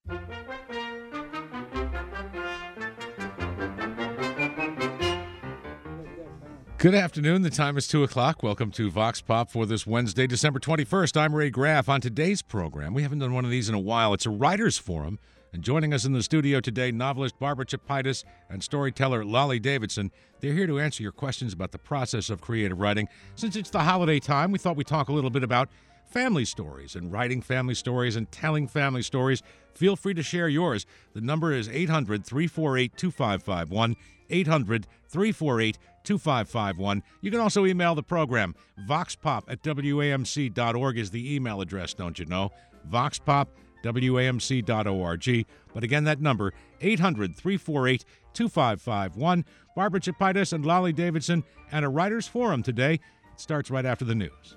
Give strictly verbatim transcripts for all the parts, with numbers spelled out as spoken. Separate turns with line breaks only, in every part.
Good afternoon. The time is two o'clock. Welcome to Vox Pop for this Wednesday, December twenty-first. I'm Ray Graff. On today's program, we haven't done one of these in a while. It's a writer's forum. And joining us in the studio today, novelist Barbara Chapaitis and storyteller Lolly Davidson. They're here to answer your questions about the process of creative writing. Since it's the holiday time, we thought we'd talk a little bit about family stories and writing family stories and telling family stories. Feel free to share yours. The number is eight hundred, three four eight, two five five one, eight hundred, three four eight, two five five one. You can also email the program. voxpop at W A M C dot org is the email address, don't you know? voxpop, W A M C dot org. But again, that number, eight hundred, three four eight, two five five one. Barbara Chapaitis and Lolly Davidson and a writer's forum today. It starts right after the news.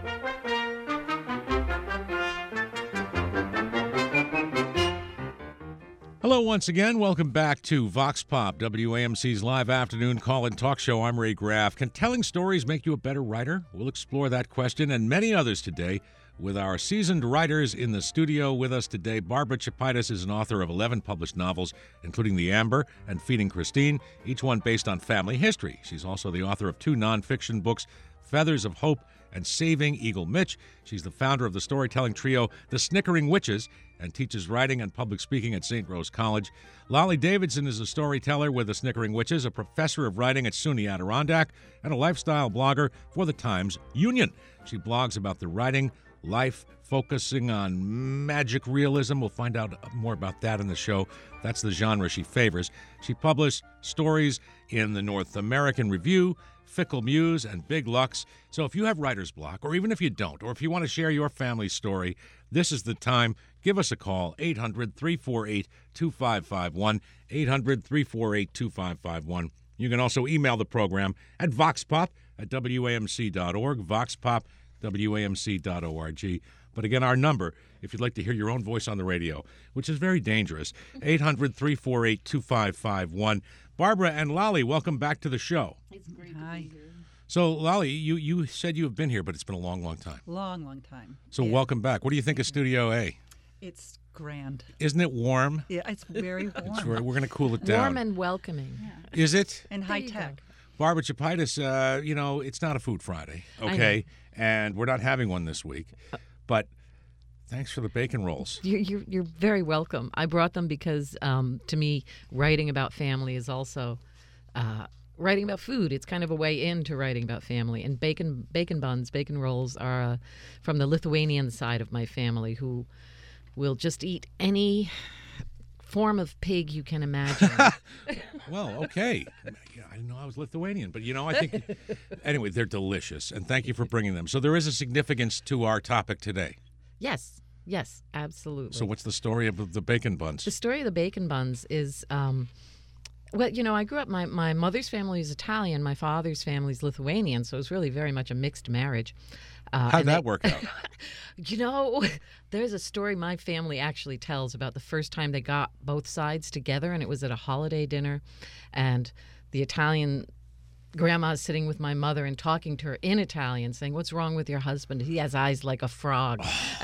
Hello once again. Welcome back to Vox Pop, W A M C's live afternoon call-in talk show. I'm Ray Graff. Can telling stories make you a better writer? We'll explore that question and many others today with our seasoned writers in the studio with us today. Barbara Chapaitis is an author of eleven published novels, including The Amber and Feeding Christine, each one based on family history. She's also the author of two nonfiction books, Feathers of Hope and Saving Eagle Mitch. She's the founder of the storytelling trio The Snickering Witches and teaches writing and public speaking at Saint Rose College. Lolly Davidson is a storyteller with The Snickering Witches, a professor of writing at SUNY Adirondack, and a lifestyle blogger for the Times-Union. She blogs about the writing life, focusing on magic realism. We'll find out more about that in the show. That's the genre she favors. She published stories in the North American Review, Fickle Muse, and Big Lux. So if you have writer's block, or even if you don't, or if you want to share your family story, this is the time. Give us a call, eight hundred, three four eight, two five five one, eight hundred, three four eight, two five five one. You can also email the program at voxpop at W A M C dot org, voxpop, W A M C dot org. But again, our number, if you'd like to hear your own voice on the radio, which is very dangerous, eight hundred, three four eight, two five five one. Barbara and Lolly, welcome back to the show.
It's great
Hi.
to be here.
So, Lolly, you, you said you have been here, but it's been a long, long time.
Long, long time.
So
Yeah.
welcome back. What do you think of Studio A?
It's grand.
Isn't it warm?
Yeah, it's very warm.
It's very, we're going to cool it down.
Warm and welcoming.
Is it?
and
There
high
you go.
tech.
Barbara Chapaitis, uh, you know, it's not a Food Friday, okay? And we're not having one this week. But thanks for the bacon rolls.
You're, you're, you're very welcome. I brought them because, um, to me, writing about family is also uh, writing about food. It's kind of a way into writing about family. And bacon bacon buns, bacon rolls are uh, from the Lithuanian side of my family, who will just eat any form of pig you can imagine.
Well, okay. Yeah, I didn't know I was Lithuanian, but, you know, I think, anyway, they're delicious. And thank you for bringing them. So there is a significance to our topic today.
Yes, yes, absolutely.
So what's the story of the bacon buns?
The story of the bacon buns is, um, well, you know, I grew up, my, my mother's family is Italian, my father's family is Lithuanian, so it was really very much a mixed marriage. Uh,
How'd
and
that
they-
work out?
You know, there's a story my family actually tells about the first time they got both sides together, and it was at a holiday dinner, and the Italian grandma is sitting with my mother and talking to her in Italian, saying, "What's wrong with your husband? He has eyes like a frog."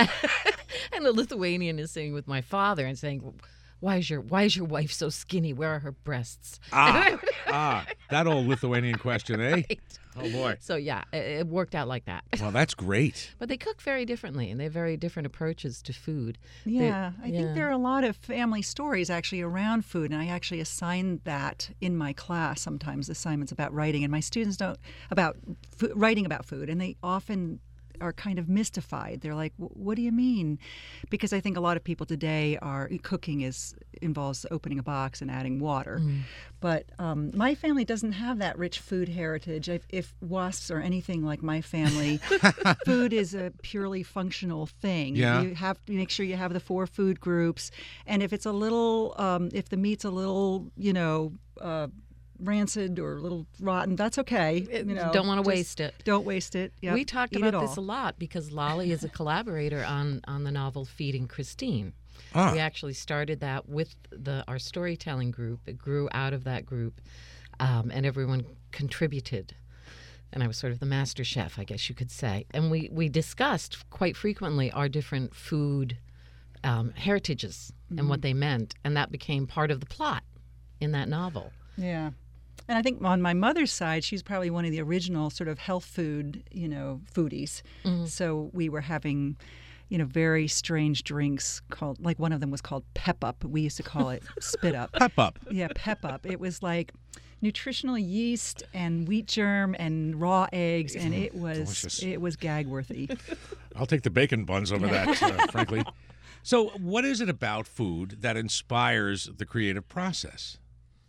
And the Lithuanian is sitting with my father and saying, Why is your why is your wife so skinny? Where are her breasts?
Ah, ah, that old Lithuanian question, eh?
Right.
Oh, boy.
So, yeah, it, it worked out like that.
Well, that's great.
But they cook very differently, and they have very different approaches to food. They-
Yeah, I
yeah.
think there are a lot of family stories actually around food, and I actually assign that in my class sometimes, assignments about writing, and my students don't, about f- writing about food, and they often are kind of mystified. They're like, what do you mean? Because I think a lot of people today are, cooking is involves opening a box and adding water.
Mm.
But um, my family doesn't have that rich food heritage. If, if wasps are anything like my family, food is a purely functional thing.
Yeah.
You have to make sure you have the four food groups. And if it's a little, um, if the meat's a little, you know, uh, rancid or a little rotten, that's okay. You know,
Don't want to
just
waste it.
Don't waste it. Yep.
We talked
Eat
about
it
this a
all.
lot because Lolly is a collaborator on, on the novel Feeding Christine.
Ah.
We actually started that with the our storytelling group. It grew out of that group, um, and everyone contributed. And I was sort of the master chef, I guess you could say. And we, we discussed quite frequently our different food um, heritages mm-hmm. and what they meant, and that became part of the plot in that novel.
Yeah. And I think on my mother's side, she's probably one of the original sort of health food, you know, foodies. Mm-hmm. So we were having, you know, very strange drinks called, like one of them was called Pep Up. We used to call it Spit Up.
Pep Up.
Yeah, Pep Up. It was like nutritional yeast and wheat germ and raw eggs, and it was
Delicious.
It was gag worthy.
I'll take the bacon buns over that, uh, frankly. So what is it about food that inspires the creative process?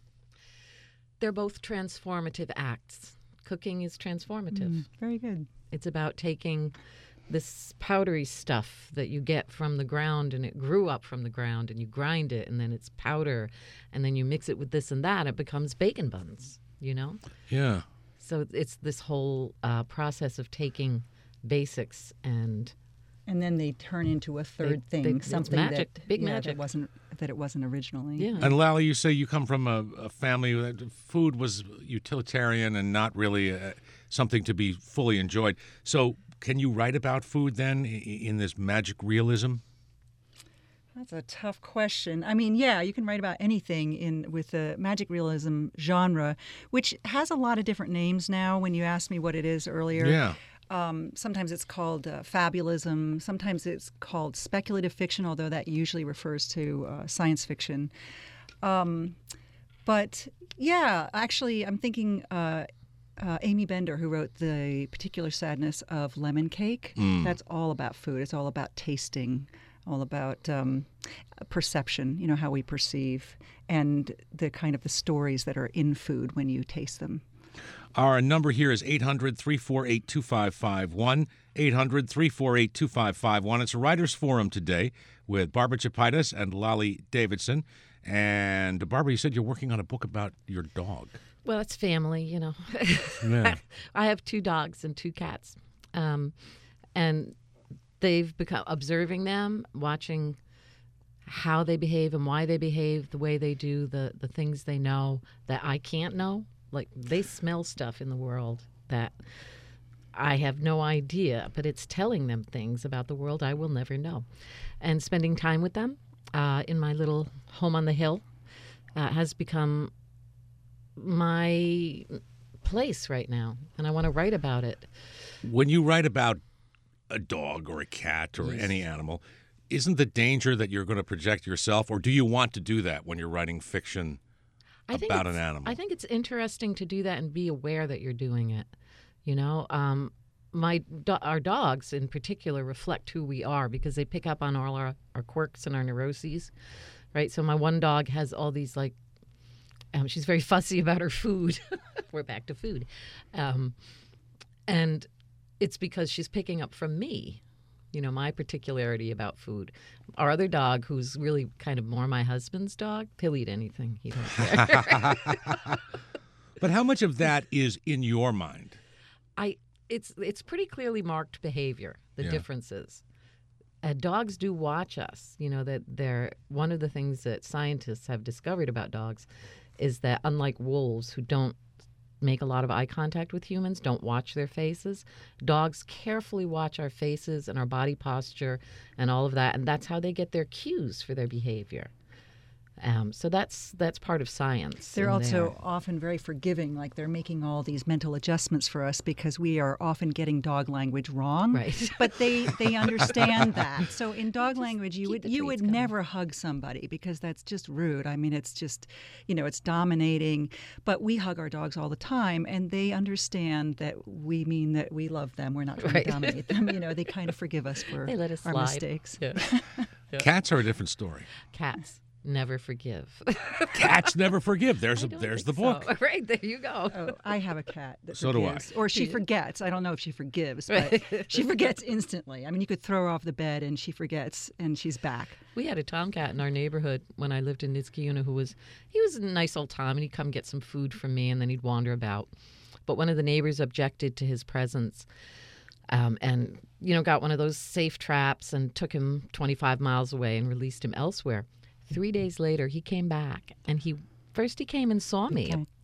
They're both transformative acts. Cooking is transformative.
Mm, very good.
It's about taking this powdery stuff that you get from the ground, and it grew up from the ground, and you grind it, and then it's powder, and then you mix it with this and that, it becomes bacon buns, you know?
Yeah.
So it's this whole uh, process of taking basics and...
And then they turn into a third
they,
thing,
they,
something
magic,
that,
big
yeah,
magic.
that wasn't that it wasn't originally.
Yeah.
And Lally, you say you come from a, a family that food was utilitarian and not really uh, something to be fully enjoyed. So can you write about food then in this magic realism?
That's a tough question. I mean, yeah, you can write about anything in with the magic realism genre, which has a lot of different names now. When you asked me what it is earlier,
Yeah.
Um, sometimes it's called uh, fabulism. Sometimes it's called speculative fiction, although that usually refers to uh, science fiction. Um, but yeah, actually, I'm thinking uh, uh, Amy Bender, who wrote The Particular Sadness of Lemon Cake. Mm. That's all about food. It's all about tasting, all about um, perception, you know, how we perceive, and the kind of the stories that are in food when you taste them.
Our number here is eight hundred, three four eight, two five five one, eight hundred, three four eight, two five five one. It's a writer's forum today with Barbara Chapaitis and Lally Davidson. And Barbara, you said you're working on a book about your dog.
Well, it's family, you know.
Yeah.
I have two dogs and two cats. Um, and they've become, observing them, watching how they behave and why they behave the way they do, the, the things they know that I can't know. Like, they smell stuff in the world that I have no idea, but it's telling them things about the world I will never know. And spending time with them uh, in my little home on the hill uh, has become my place right now, and I want to write about it.
When you write about a dog or a cat or
Yes.
any animal, isn't the danger that you're going to project yourself, or do you want to do that when you're writing fiction
I think
about
it's-
an animal?
I think it's interesting to do that and be aware that you're doing it. You know, um, my do- our dogs in particular reflect who we are because they pick up on all our, our quirks and our neuroses, right? So my one dog has all these, like, um, she's very fussy about her food. We're back to food. Um, and it's because she's picking up from me, you know, my particularity about food. Our other dog, who's really kind of more my husband's dog, he'll eat anything. He don't care.
But how much of that is in your mind?
I it's it's pretty clearly marked behavior, the
Yeah.
differences. Uh, dogs do watch us. You know, that they're one of the things that scientists have discovered about dogs is that unlike wolves who don't make a lot of eye contact with humans, don't watch their faces, dogs carefully watch our faces and our body posture and all of that, and that's how they get their cues for their behavior. Um, so that's that's part of science.
They're
in
also
there.
often very forgiving, like they're making all these mental adjustments for us because we are often getting dog language wrong.
Right.
But they, they understand that. So in dog language, you
keep
would
the
you
treats
would
coming.
never hug somebody because that's just rude. I mean, it's just, you know, it's dominating. But we hug our dogs all the time, and they understand that we mean that we love them. We're not trying
Right.
to dominate them. You know, they kind of forgive us for
They let us
our
slide.
mistakes.
Yeah.
Cats are a different story.
Cats never forgive.
Cats never forgive. There's
I
a,
don't
there's the
think
book.
so. Right, there you go.
Oh, I have a cat that
So do I.
forgives. Or she
Yeah.
forgets. I don't know if she forgives, but she forgets instantly. I mean, you could throw her off the bed and she forgets and she's back.
We had a tomcat in our neighborhood when I lived in Niskayuna who was, he was a nice old Tom, and he'd come get some food from me, and then he'd wander about. But one of the neighbors objected to his presence um, and, you know, got one of those safe traps and took him twenty-five miles away and released him elsewhere. Three days later, he came back, and he first he came and saw me
Okay.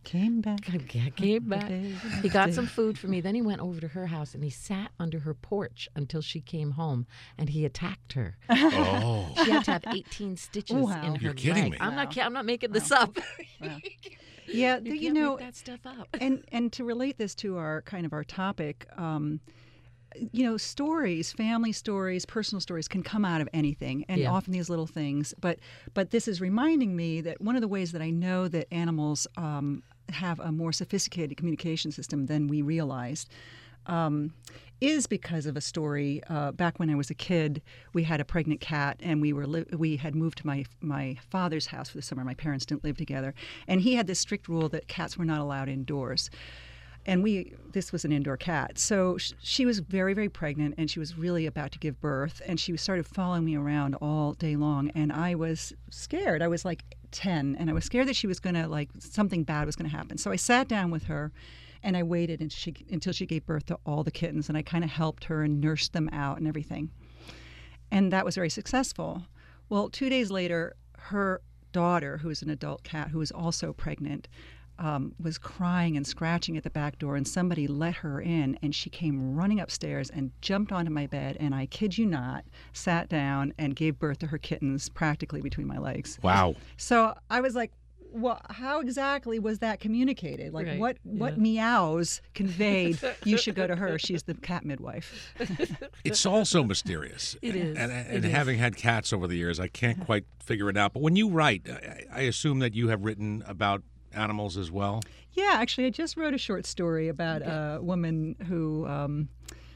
Came back.
I came back. He got some food for me. Then he went over to her house and he sat under her porch until she came home, and he attacked her.
Oh.
She had to have eighteen stitches
Wow.
in her
You're kidding
leg.
me.
I'm not.
Wow.
ki- I'm not making this up.
Wow. Yeah,
You,
you,
can't
know,
make that stuff up.
and and to relate this to our kind of our topic, um, you know, stories, family stories, personal stories can come out of anything, and
Yeah.
often these little things. But but this is reminding me that one of the ways that I know that animals um, have a more sophisticated communication system than we realized. Um, is because of a story. Uh, back when I was a kid, we had a pregnant cat, and we were li- we had moved to my my father's house for the summer. My parents didn't live together, and he had this strict rule that cats were not allowed indoors. And we this was an indoor cat, so sh- she was very very pregnant, and she was really about to give birth, and she started following me around all day long, and I was scared. I was like ten, and I was scared that she was going to like something bad was going to happen. So I sat down with her. And I waited until she, until she gave birth to all the kittens, and I kind of helped her and nursed them out and everything. And that was very successful. Well, two days later, her daughter, who is an adult cat who was also pregnant, um, was crying and scratching at the back door, and somebody let her in, and she came running upstairs and jumped onto my bed, and I kid you not, sat down and gave birth to her kittens practically between my legs.
Wow.
So I was like, well, how exactly was that communicated? Like,
Right,
what, what
yeah.
meows conveyed you should go to her? She's the cat midwife.
It's also mysterious.
It is.
And, and
It is.
having had cats over the years, I can't quite figure it out. But when you write, I, I assume that you have written about animals as well.
Yeah, actually, I just wrote a short story about a woman who um,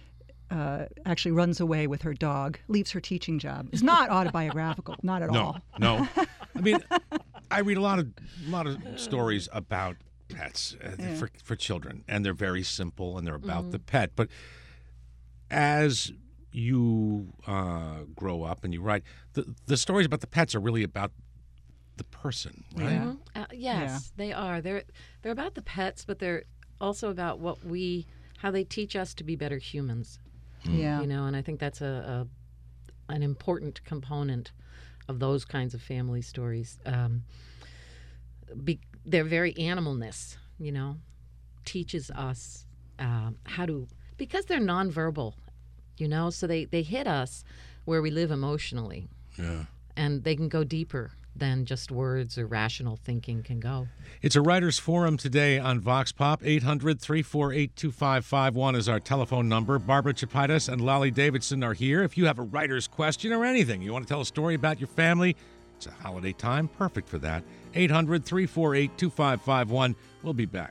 uh, actually runs away with her dog, leaves her teaching job. It's not autobiographical, not at
No,
all.
no. I mean, I read a lot of a lot of stories about pets uh,
Yeah.
for for children, and they're very simple, and they're about the pet. But as you uh, grow up and you write, the the stories about the pets are really about the person, right?
Yeah.
Mhm. Uh, yes, they are. They're they're about the pets, but they're also about what we how they teach us to be better humans.
Yeah.
You know, and I think that's a, a an important component of those kinds of family stories. Um, be, their very animalness, you know, teaches us um, how to because they're nonverbal, you know, so they they hit us where we live emotionally,
Yeah.
and they can go deeper than just words or rational thinking can go.
It's a writers' forum today on Vox Pop. eight hundred, three four eight, two five five one is our telephone number. Barbara Chapaitis and Lolly Davidson are here. If you have a writer's question or anything, you want to tell a story about your family, it's a holiday time, perfect for that. eight hundred, three four eight, two five five one. We'll be back.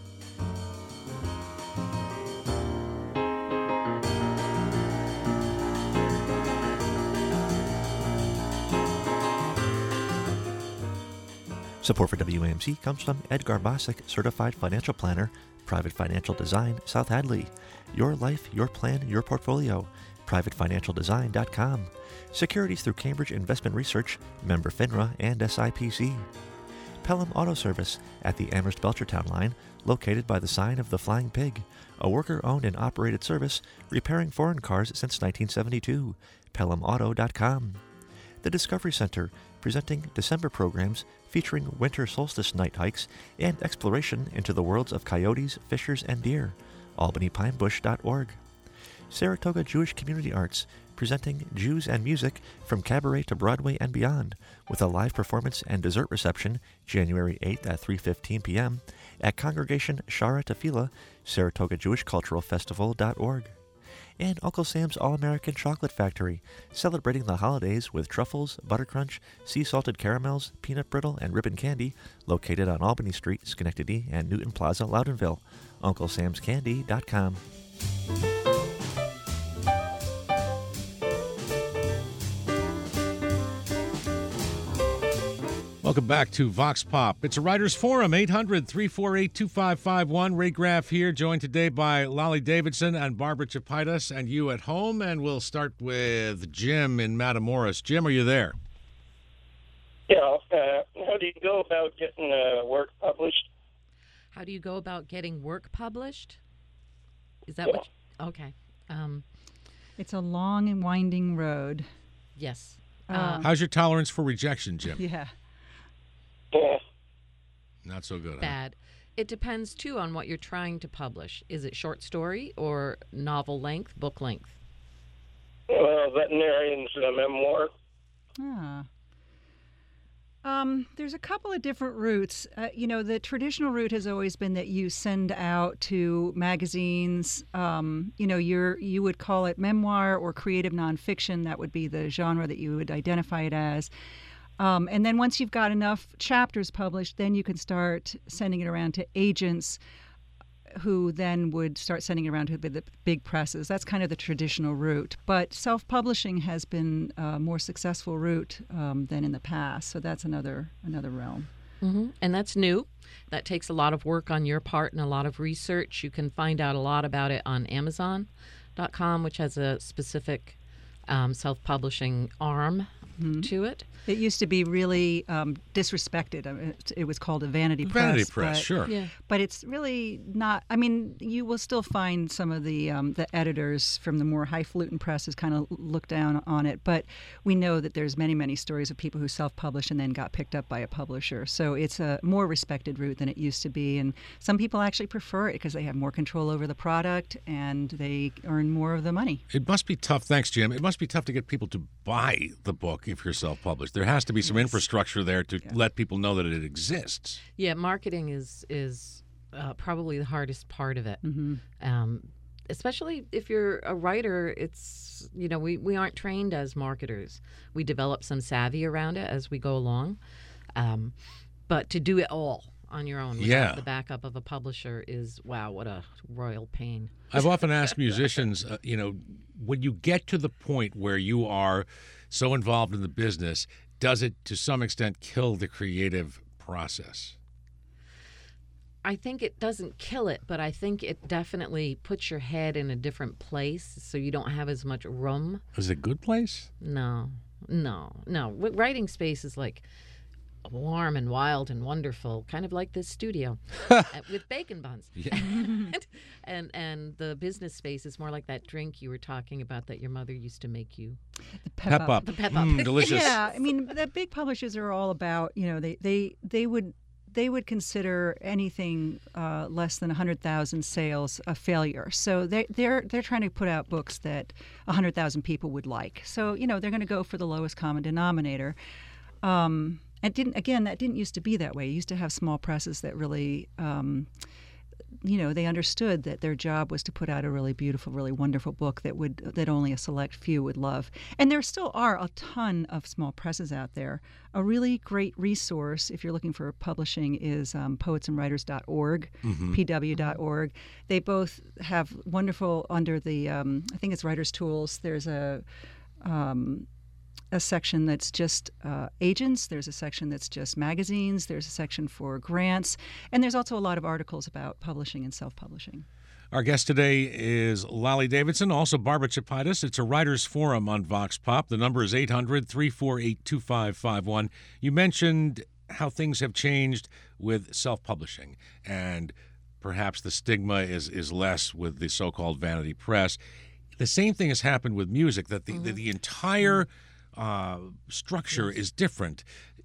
Support for W A M C comes from Edgar Bosick, Certified Financial Planner, Private Financial Design, South Hadley. Your life, your plan, your portfolio. private financial design dot com. Securities through Cambridge Investment Research, member FINRA and S I P C. Pelham Auto Service at the Amherst Belchertown line, located by the sign of the Flying Pig. A worker-owned and operated service, repairing foreign cars since nineteen seventy-two. pelham auto dot com. The Discovery Center, presenting December programs featuring winter solstice night hikes and exploration into the worlds of coyotes, fishers, and deer. albany pine bush dot org. Saratoga Jewish Community Arts, presenting Jews and music from cabaret to Broadway and beyond, with a live performance and dessert reception January eighth at three fifteen p.m. at Congregation Shara Tefillah, Saratoga Jewish Cultural Festival dot org. And Uncle Sam's All-American Chocolate Factory, celebrating the holidays with truffles, buttercrunch, sea-salted caramels, peanut brittle, and ribbon candy, located on Albany Street, Schenectady, and Newton Plaza, Loudonville. uncle sams candy dot com.
Welcome back to Vox Pop. It's a writers' forum, eight hundred, three four eight, two five five one. Ray Graff here, joined today by Lolly Davidson and Barbara Chapaitis, and you at home. And we'll start with Jim in Matamoros. Jim, are you there?
Yeah. Uh, how do you go about getting uh, work published?
How do you go about getting work published? Is that
Yeah.
what? You, okay. Um,
It's a long and winding road.
yes.
Uh,
How's your tolerance for rejection, Jim?
Yeah.
Yeah.
Not so good, huh?
Bad. It depends, too, on what you're trying to publish. Is it short story or novel length, book length?
Well, veterinarian's uh, memoir.
Ah. Um, there's a couple of different routes. Uh, you know, the traditional route has always been that you send out to magazines. Um, you know, you're you would call it memoir or creative nonfiction. That would be the genre that you would identify it as. Um, and then once you've got enough chapters published, then you can start sending it around to agents, who then would start sending it around to the big presses. That's kind of the traditional route. But self-publishing has been a more successful route um, than in the past. So that's another another realm.
Mm-hmm. And that's new. That takes a lot of work on your part and a lot of research. You can find out a lot about it on Amazon dot com, which has a specific um, self-publishing arm mm-hmm. to it.
It used to be really um, disrespected. I mean, it, it was called a vanity press.
Vanity press,
but,
sure.
Yeah.
But it's really not. I mean, you will still find some of the um, the editors from the more highfalutin presses kind of look down on it. But we know that there's many, many stories of people who self-published and then got picked up by a publisher. So it's a more respected route than it used to be. And some people actually prefer it because they have more control over the product and they earn more of the money.
It must be tough. Thanks, Jim. It must be tough to get people to buy the book if you're self-published. There has to be some
Yes.
infrastructure there to
Yeah.
let people know that it exists.
Yeah, marketing is is uh, probably the hardest part of it.
Mm-hmm.
Um, especially if you're a writer, it's, you know, we, we aren't trained as marketers. We develop some savvy around it as we go along. Um, but to do it all on your own without
Yeah.
the backup of a publisher is, wow, what a royal pain.
I've often asked musicians, uh, you know, when you get to the point where you are so involved in the business, does it to some extent kill the creative process?
I think it doesn't kill it, but I think it definitely puts your head in a different place so you don't have as much room.
Is it a good place?
No, no, no. W- Writing space is like warm and wild and wonderful, kind of like this studio uh, with bacon buns.
Yeah.
and and the business space is more like that drink you were talking about that your mother used to make you.
The
Pep up.
The pep up.
Mm, delicious.
Yeah, I mean, the big publishers are all about, you know, they they, they would they would consider anything uh, less than one hundred thousand sales a failure. So they they're they're trying to put out books that one hundred thousand people would like. So, you know, they're going to go for the lowest common denominator. Um, and didn't again, that didn't used to be that way. You used to have small presses that really um, you know, they understood that their job was to put out a really beautiful, really wonderful book that would that only a select few would love. And there still are a ton of small presses out there. A really great resource, if you're looking for publishing, is um, poets and writers dot org,
Mhm.
p w dot org. They both have wonderful, under the, um, I think it's Writers Tools, there's a... Um, a section that's just uh, agents. There's a section that's just magazines. There's a section for grants. And there's also a lot of articles about publishing and self-publishing.
Our guest today is Lolly Davidson, also Barbara Chapaitis. It's a writers' forum on Vox Pop. The number is eight hundred, three four eight, two five five one. You mentioned how things have changed with self-publishing, and perhaps the stigma is, is less with the so-called vanity press. The same thing has happened with music, that the, mm-hmm. the, the entire... Uh, structure is different.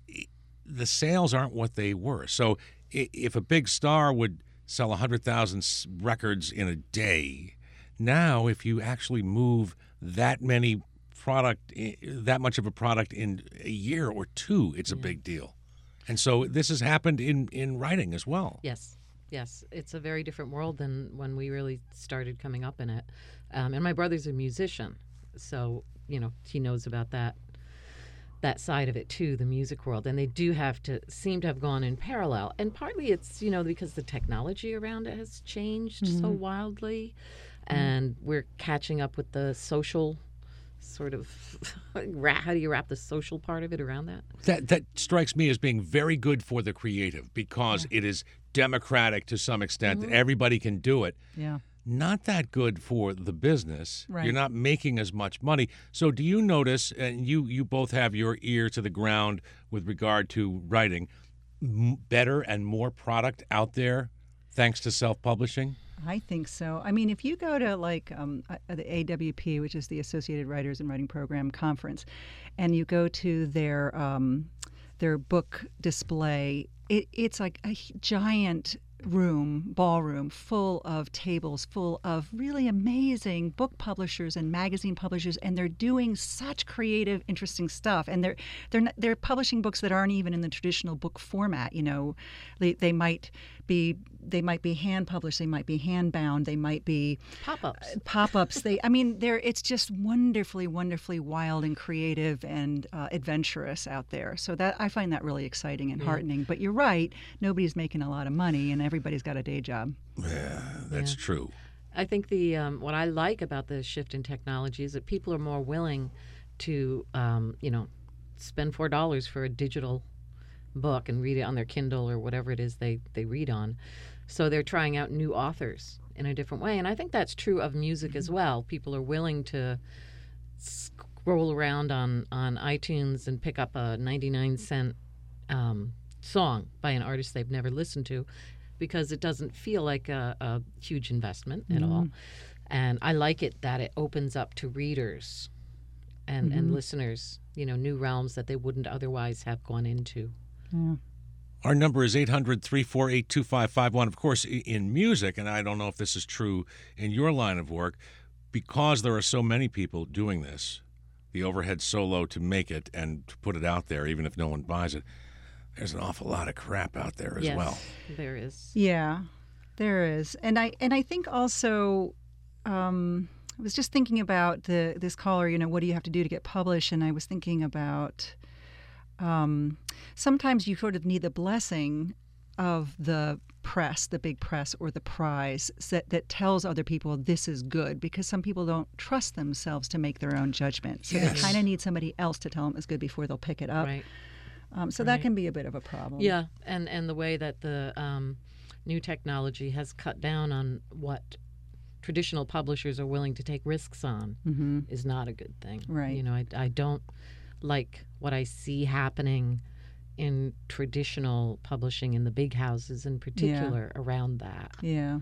The sales aren't what they were. So if a big star would sell one hundred thousand records in a day, now if you actually move that many product, that much of a product in a year or two, it's a big deal. And so this has happened in, in writing as well.
Yes. Yes, it's a very different world than when we really started coming up in it. Um, and my brother's a musician, so, you know, he knows about that that side of it too, the music world. And they do have to seem to have gone in parallel. And partly it's, you know, because the technology around it has changed mm-hmm. so wildly. Mm-hmm. And we're catching up with the social sort of, how do you wrap the social part of it around that?
That that strikes me as being very good for the creative, because yeah. it is democratic to some extent. Mm-hmm. Everybody can do it.
Yeah.
Not that good for the business.
Right.
You're not making as much money. So do you notice, and you, you both have your ear to the ground with regard to writing, m- better and more product out there thanks to self-publishing?
I think so. I mean, if you go to like um, uh, the A W P, which is the Associated Writers and Writing Program Conference, and you go to their um, their book display, it, it's like a giant room, ballroom, full of tables, full of really amazing book publishers and magazine publishers, and they're doing such creative, interesting stuff. And they're they're not, they're publishing books that aren't even in the traditional book format. You know, they they might be they might be hand published, they might be hand bound, they might be
Pop-ups.
uh, pop-ups. They, I mean, they're it's just wonderfully, wonderfully wild and creative and uh, adventurous out there. So that I find that really exciting and
Yeah.
heartening. But you're right, nobody's making a lot of money, and everybody's got a day job.
Yeah, that's
Yeah.
true.
I think the um, what I like about the shift in technology is that people are more willing to, um, you know, spend four dollars for a digital book and read it on their Kindle or whatever it is they, they read on. So they're trying out new authors in a different way. And I think that's true of music as well. People are willing to scroll around on, on iTunes and pick up a ninety-nine cent um, song by an artist they've never listened to because it doesn't feel like a, a huge investment at all. And I like it that it opens up to readers and, and listeners, you know, new realms that they wouldn't otherwise have gone into.
Yeah.
Our number is eight hundred, three four eight, two five five one. Of course, i- in music, and I don't know if this is true in your line of work, because there are so many people doing this, the overhead's so low to make it and to put it out there, even if no one buys it, there's an awful lot of crap out there as
yes,
well.
there is.
Yeah, there is, and I and I think also, um, I was just thinking about the this caller. You know, what do you have to do to get published? And I was thinking about um, sometimes you sort of need the blessing of the press, the big press, or the prize that, that tells other people this is good, because some people don't trust themselves to make their own judgment. So
Yes.
they kind of need somebody else to tell them it's good before they'll pick it up.
Right.
Um, so
Right.
that can be a bit of a problem.
Yeah, and, and the way that the um, new technology has cut down on what traditional publishers are willing to take risks on
Mm-hmm.
is not a good thing.
Right.
You know, I, I don't like what I see happening in traditional publishing in the big houses in particular around that.
Yeah.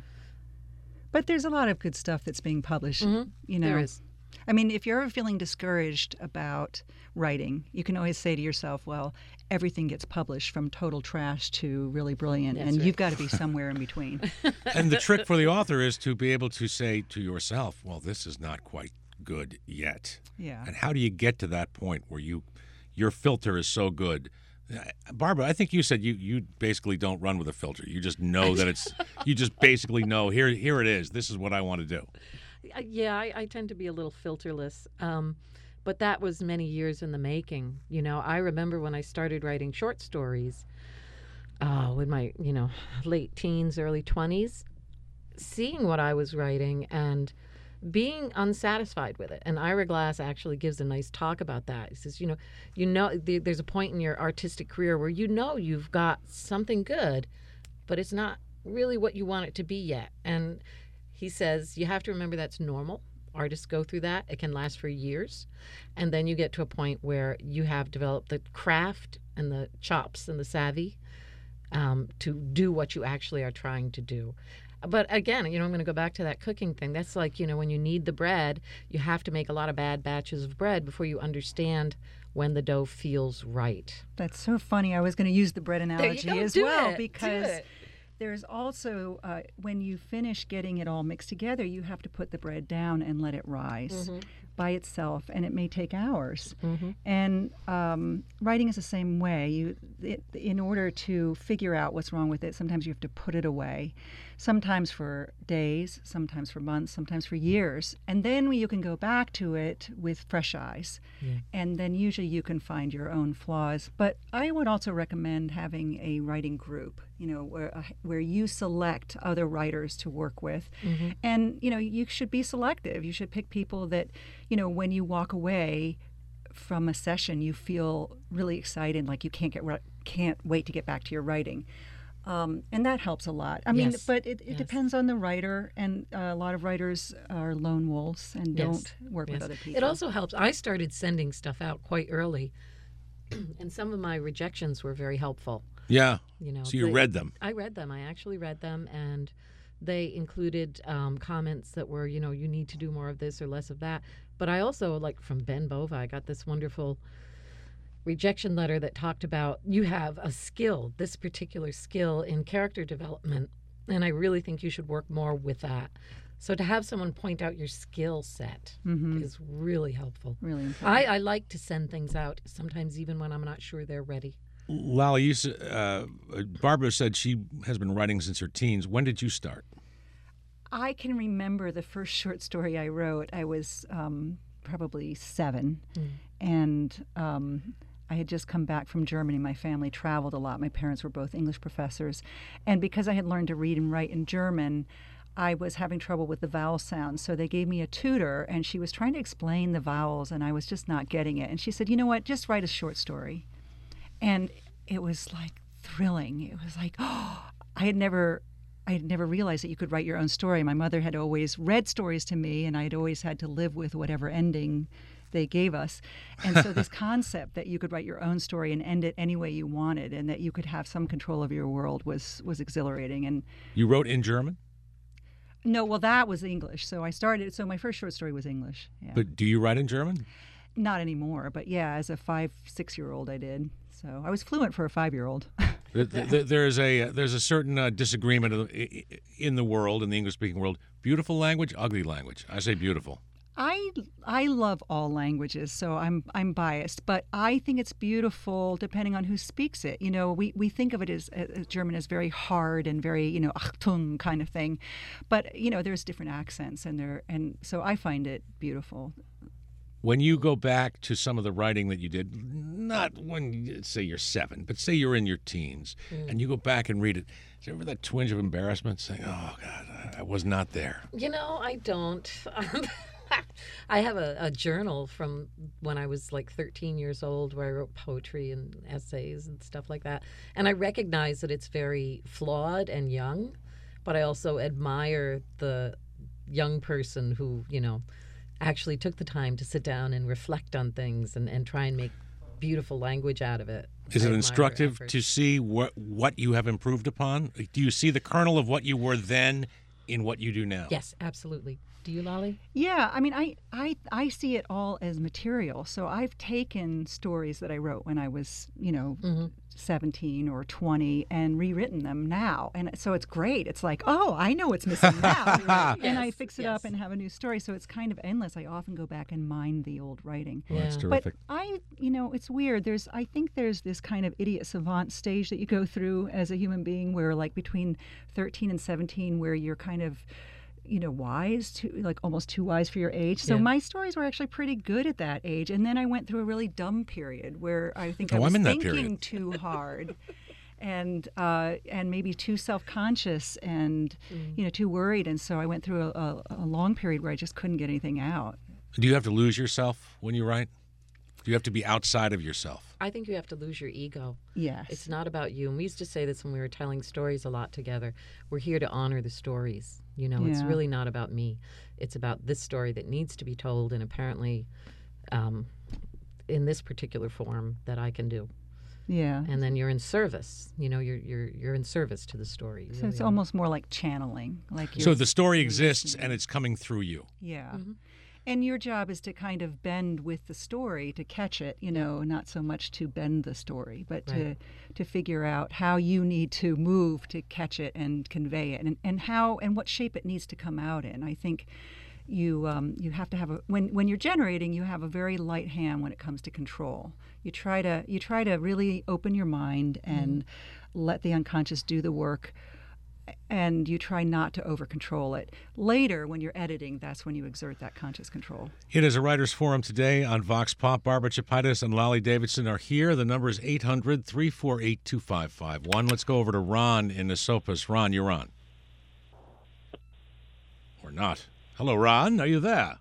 But there's a lot of good stuff that's being published.
Mhm.
You know,
There is.
I mean, if you're ever feeling discouraged about writing, you can always say to yourself, well, everything gets published from total trash to really brilliant,
That's
and
right.
you've got to be somewhere in between.
And the trick for the author is to be able to say to yourself, well, this is not quite good yet.
Yeah.
And how do you get to that point where you, your filter is so good? Uh, Barbara, I think you said you, you basically don't run with a filter. You just know that it's, you just basically know, here here it is. This is what I want to do.
Uh, Yeah, I, I tend to be a little filterless. Um, but that was many years in the making. You know, I remember when I started writing short stories, uh, in my, you know, late teens, early twenties, seeing what I was writing and being unsatisfied with it. And Ira Glass actually gives a nice talk about that. He says, you know, you know, the, there's a point in your artistic career where you know you've got something good, but it's not really what you want it to be yet. And he says you have to remember that's normal. Artists go through that. It can last for years. And then you get to a point where you have developed the craft and the chops and the savvy um, to do what you actually are trying to do. But again, you know, I'm going to go back to that cooking thing. That's like, you know, when you knead the bread, you have to make a lot of bad batches of bread before you understand when the dough feels right.
That's so funny. I was going to use the bread analogy
go.
as
Do
well,
it. Do
because
it.
there's also, uh, when you finish getting it all mixed together, you have to put the bread down and let it rise by itself, and it may take hours. And um, writing is the same way. You, it, in order to figure out what's wrong with it, sometimes you have to put it away, sometimes for days, sometimes for months, sometimes for years. And then you can go back to it with fresh eyes.
Yeah.
And then usually you can find your own flaws. But I would also recommend having a writing group, you know, where, uh, where you select other writers to work with. And, you know, you should be selective. You should pick people that, you know, when you walk away from a session, you feel really excited, like you can't get can't wait to get back to your writing. Um, and that helps a lot. I mean,
Yes.
but it, it
Yes.
depends on the writer, and uh, a lot of writers are lone wolves and
Yes.
don't work with
Yes.
other people.
It also helps. I started sending stuff out quite early, and some of my rejections were very helpful.
Yeah.
You know,
So you
they-
read them.
I read them. I actually read them, and they included um, comments that were, you know, you need to do more of this or less of that. But I also, like from Ben Bova, I got this wonderful rejection letter that talked about you have a skill, this particular skill in character development, And I really think you should work more with that. So to have someone point out your skill set
Mm-hmm.
is really helpful.
Really important.
I, I like to send things out sometimes even when I'm not sure they're ready.
Lally, you, s- uh, Barbara said she has been writing since her teens. When did you start?
I can remember the first short story I wrote. I was um, probably seven,
Mm.
and um, I had just come back from Germany. My family traveled a lot. My parents were both English professors. And because I had learned to read and write in German, I was having trouble with the vowel sounds. So they gave me a tutor, and she was trying to explain the vowels, and I was just not getting it. And she said, you know what, just write a short story. And it was like thrilling. It was like, oh, I had never... I had never realized that you could write your own story. My mother had always read stories to me, and I had always had to live with whatever ending they gave us. And so this concept that you could write your own story and end it any way you wanted, and that you could have some control of your world was was exhilarating. And
You wrote in German?
no, well, that was English. So I started. So my first short story was English. Yeah.
But do you write in German?
Not anymore, but yeah, as a five, six-year-old, I did. So I was fluent for a five-year-old.
There- there- There's a there's a certain uh, disagreement in the world, in the English-speaking world. Beautiful language, ugly language. I say beautiful.
I I love all languages, so I'm I'm biased, but I think it's beautiful depending on who speaks it. You know, we, we think of it as, as German as very hard and very, you know, Achtung kind of thing, but you know, there's different accents, and there and so I find it beautiful.
When you go back to some of the writing that you did, not when, you- say, you're seven, but say you're in your teens, and you go back and read it, is there ever that twinge of embarrassment saying, oh, God, I- I was not there?
You know, I don't. I have a, a journal from when I was like thirteen years old where I wrote poetry and essays and stuff like that. And I recognize that it's very flawed and young, but I also admire the young person who, you know, actually took the time to sit down and reflect on things and, and try and make beautiful language out of it.
Is
I
it
admire
instructive
effort.
to see what what you have improved upon? Do you see the kernel of what you were then in what you do now?
Yes, absolutely. Do you, Lolly?
Yeah, I mean, I, I, I see it all as material. So I've taken stories that I wrote when I was, you know,
Mm-hmm.
seventeen or twenty and rewritten them now. And so it's great. It's like, oh, I know what's missing now. And I
Yes,
fix it
yes.
up and have a new story. So it's kind of endless. I often go back and mine the old writing.
Well, that's
Yeah.
terrific.
But I, you know, it's weird. There's, I think there's this kind of idiot savant stage that you go through as a human being where, like, between thirteen and seventeen, where you're kind of, you know, wise, to like almost too wise for your age. So
Yeah.
my stories were actually pretty good at that age. And then I went through a really dumb period where I think I
Oh,
was
I'm in that
thinking
period.
too hard. And uh, and maybe too self-conscious and
Mm.
you know too worried, and so I went through a, a, a long period where I just couldn't get anything out.
Do you have to lose yourself when you write? Do you have to be outside of yourself?
I think you have to lose your ego.
Yes.
It's not about you. And we used to say this when we were telling stories a lot together. We're here to honor the stories. You know, it's
Yeah.
really not about me. It's about this story that needs to be told, and apparently um, in this particular form that I can do.
Yeah.
And then you're in service. You know, you're you're you're in service to the story. You
So
really
it's
are.
almost more like channeling. Like you're,
So the story exists and it's coming through you.
yeah.
Mm-hmm.
And your job is to kind of bend with the story to catch it, you know, not so much to bend the story, but to
Right.
to figure out how you need to move to catch it and convey it, and, and how and what shape it needs to come out in. I think you um, you have to have a when when you're generating, you have a very light hand when it comes to control. You try to you try to really open your mind and let the unconscious do the work. And you try not to over control it. Later, when you're editing, that's when you exert that conscious control.
It is a writer's forum today on Vox Pop. Barbara Chapaitis and Lolly Davidson are here. The number is eight hundred, three four eight, two five five one. Let's go over to Ron in Esopus. Ron, you're on. Or not. Hello, Ron. Are you there?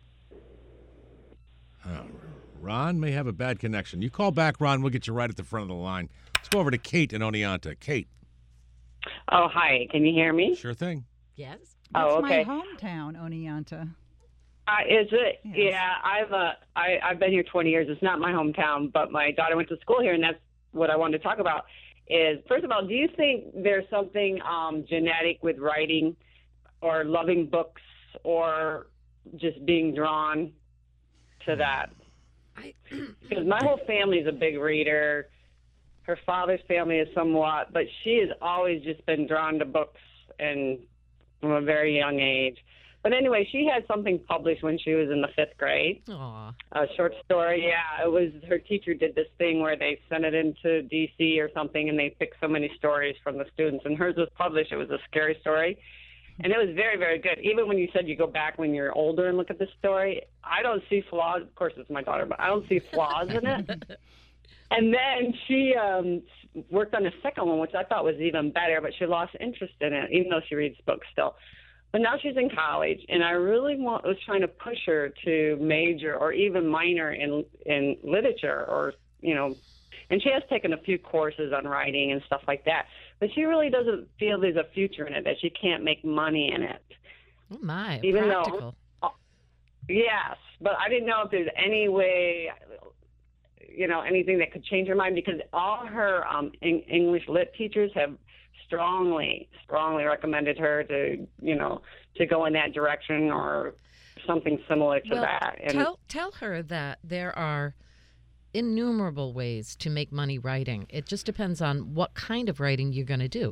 Uh, Ron may have a bad connection. You call back, Ron. We'll get you right at the front of the line. Let's go over to Kate in Oneonta. Kate.
Oh, hi. Can you hear me?
Sure thing.
Yes.
That's
Oh, okay.
my hometown, Oneonta.
Uh, is it?
Yes.
Yeah, I've uh, I, I've been here twenty years. It's not my hometown, but my daughter went to school here, and that's what I wanted to talk about. Is first of all, do you think there's something um, genetic with writing, or loving books, or just being drawn to that?
I,
Because my whole family is a big reader. Her father's family is somewhat, but she has always just been drawn to books and from a very young age. But anyway, she had something published when she was in the fifth grade.
Aw.
A short story, yeah. It was her teacher did this thing where they sent it into D C or something, and they picked so many stories from the students. And hers was published. It was a scary story, and it was very, very good. Even when you said you go back when you're older and look at the story, I don't see flaws. Of course, it's my daughter, but I don't see flaws in it. And then she um, worked on the second one, which I thought was even better, but she lost interest in it, even though she reads books still. But now she's in college, and I really want, was trying to push her to major or even minor in in literature, or, you know, and she has taken a few courses on writing and stuff like that. But she really doesn't feel there's a future in it, that she can't make money in it.
Oh, my.
Even
Practical.
though, yes, but I didn't know if there's any way, you know, anything that could change her mind, because all her um, in- English lit teachers have strongly, strongly recommended her to, you know, to go in that direction or something similar to
well,
that. And
tell, tell her that there are innumerable ways to make money writing. It just depends on what kind of writing you're going to do.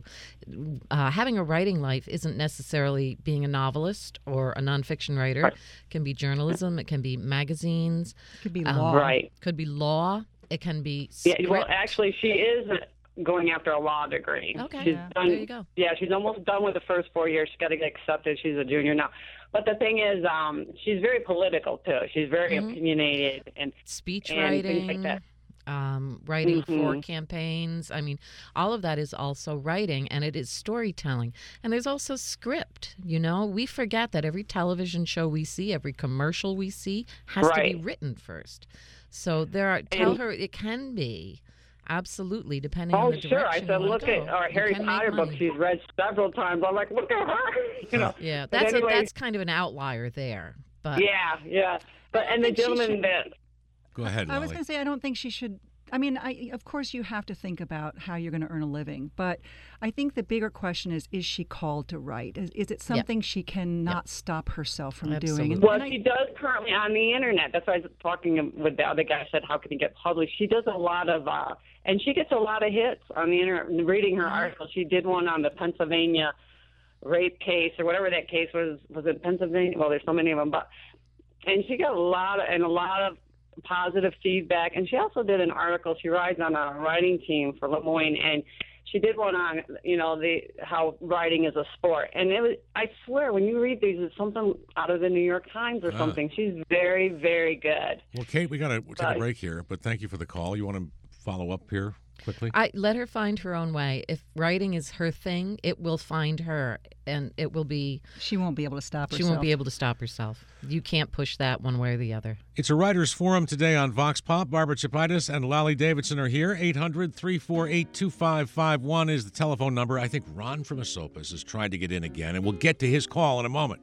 Uh, having a writing life isn't necessarily being a novelist or a nonfiction writer.
Right.
It can be journalism. It can be magazines.
It could be
Um,
law.
right.
Could be law. It can be
Yeah,
script.
well, actually, she is going after a law degree.
Okay,
She's
yeah.
done,
there you go.
Yeah, she's almost done with the first four years. She's got to get accepted. She's a junior now. But the thing is, um, she's very political, too. She's very
Mhm.
opinionated. and
Speech
and
writing.
things like that.
Um, writing for
Mhm.
campaigns. I mean, all of that is also writing, and it is storytelling. And there's also script. You know, we forget that every television show we see, every commercial we see, has to be
Right.
written first. So there are. Tell
And-
her it can be. Absolutely, depending
Oh,
on the
sure. I
direction.
said,
you wanna
look
go.
at our
You
Harry
can make
Potter book.
money.
She's read several times. I'm like, look at her. you know.
Yeah,
But
that's
anyway,
a, that's kind of an outlier there. But
yeah, yeah. But
I
and the
think she
gentleman
should-
that
Go ahead,
I was
Lily.
going to say, I don't think she should. I mean, I, of course, you have to think about how you're going to earn a living. But I think the bigger question is, is she called to write? Is, is it something she cannot stop herself from doing? And,
Well,
and I-
she does currently on the internet. That's why I was talking with the other guy. I said, how can you get published? She does a lot of, uh, and she gets a lot of hits on the internet. Reading her article, she did one on the Pennsylvania rape case or whatever that case was. Was it Pennsylvania? Well, there's so many of them, but and she got a lot of, and a lot of positive feedback. And she also did an article. She rides on a writing team for Lemoyne, and she did one on, you know, the how writing is a sport. And it was, I swear, when you read these, it's something out of the New York Times or
Ah.
something. She's very, very good.
Well, Kate, we got to take a
Bye.
break here, but thank you for the call. You want to follow up here quickly?
I let her find her own way. If writing is her thing, it will find her, and it will be.
she won't be able to stop
She
herself.
won't be able to stop herself. You can't push that one way or the other.
It's a writers' forum today on Vox Pop. Barbara Chapitis and Lally Davidson are here. eight hundred, three four eight, two five five one is the telephone number. I think Ron from Esopus has tried to get in again, and we'll get to his call in a moment.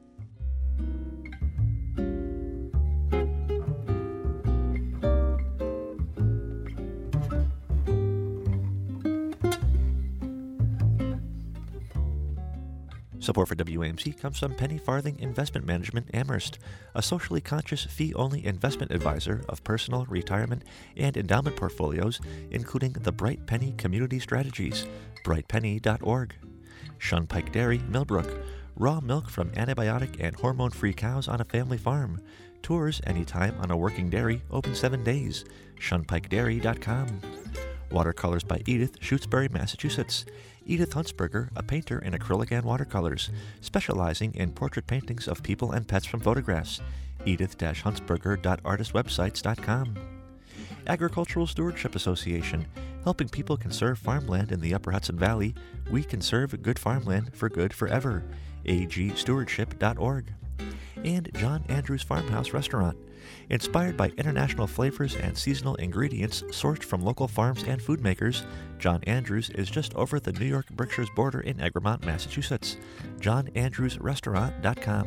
Support for W A M C comes from Penny Farthing Investment Management Amherst, a socially conscious fee-only investment advisor of personal, retirement, and endowment portfolios, including the Bright Penny Community Strategies, bright penny dot org. Shunpike Dairy, Millbrook, raw milk from antibiotic and hormone-free cows on a family farm. Tours anytime on a working dairy, open seven days. shunpike dairy dot com. Watercolors by Edith, Shutesbury, Massachusetts. Edith Huntsberger, a painter in acrylic and watercolors, specializing in portrait paintings of people and pets from photographs. edith dash huntsberger dot artist websites dot com. Agricultural Stewardship Association, helping people conserve farmland in the Upper Hudson Valley. We conserve good farmland for good forever. a g stewardship dot org. And John Andrews Farmhouse Restaurant, inspired by international flavors and seasonal ingredients sourced from local farms and food makers. John Andrews is just over the New York Berkshires border in Egremont, Massachusetts. john andrews restaurant dot com.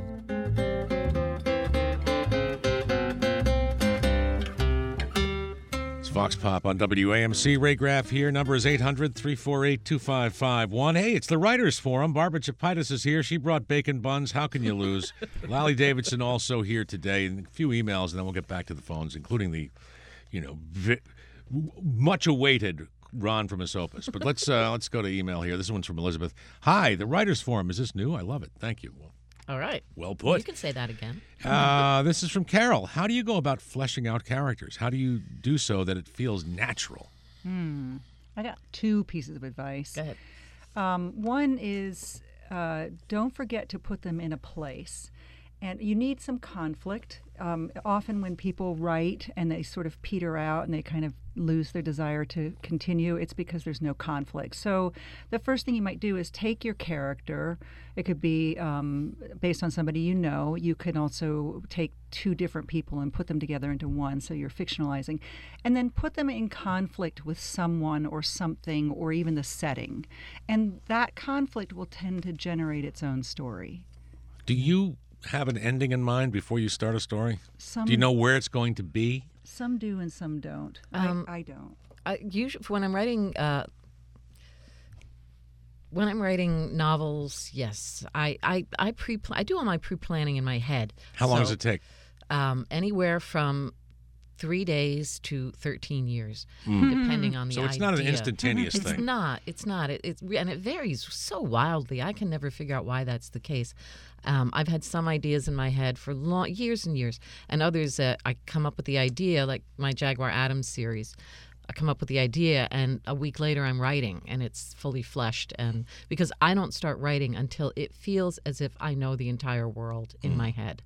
It's Vox Pop on W A M C. Ray Graff here. Number is eight hundred, three four eight, two five five one. Hey, it's the Writers Forum. Barbara Chapitis is here. She brought bacon buns. How can you lose? Lally Davidson also here today. And a few emails, and then we'll get back to the phones, including the, you know, vi- much awaited Ron from Esopus. But let's uh, let's go to email here. This one's from Elizabeth. Hi, the Writers Forum. Is this new? I love it. Thank you. Well,
All right.
well put.
You can say that again.
Uh, this is from Carol. How do you go about fleshing out characters? How do you do so that it feels natural?
Hmm. I got two pieces of advice.
Go ahead.
Um, one is uh, don't forget to put them in a place. And you need some conflict. Um, often when people write and they sort of peter out and they kind of lose their desire to continue, it's because there's no conflict. So the first thing you might do is take your character. It could be um, based on somebody you know. You can also take two different people and put them together into one, so you're fictionalizing. And then put them in conflict with someone or something or even the setting. And that conflict will tend to generate its own story.
Do you have an ending in mind before you start a story?
Some,
Do you know where it's going to be?
Some do and some don't.
Um,
I, I don't.
I usually when I'm writing uh, when I'm writing novels, yes, I I I pre I do all my pre planning in my head.
How long
So,
does it take?
Um, anywhere from three days to thirteen years, depending on the
So it's
idea.
not an instantaneous
It's
thing.
not. It's not. It, it's and it varies so wildly. I can never figure out why that's the case. Um, I've had some ideas in my head for long, years and years, and others uh, I come up with the idea, like my Jaguar Adams series. I come up with the idea, and a week later I'm writing, and it's fully fleshed. And because I don't start writing until it feels as if I know the entire world in my head.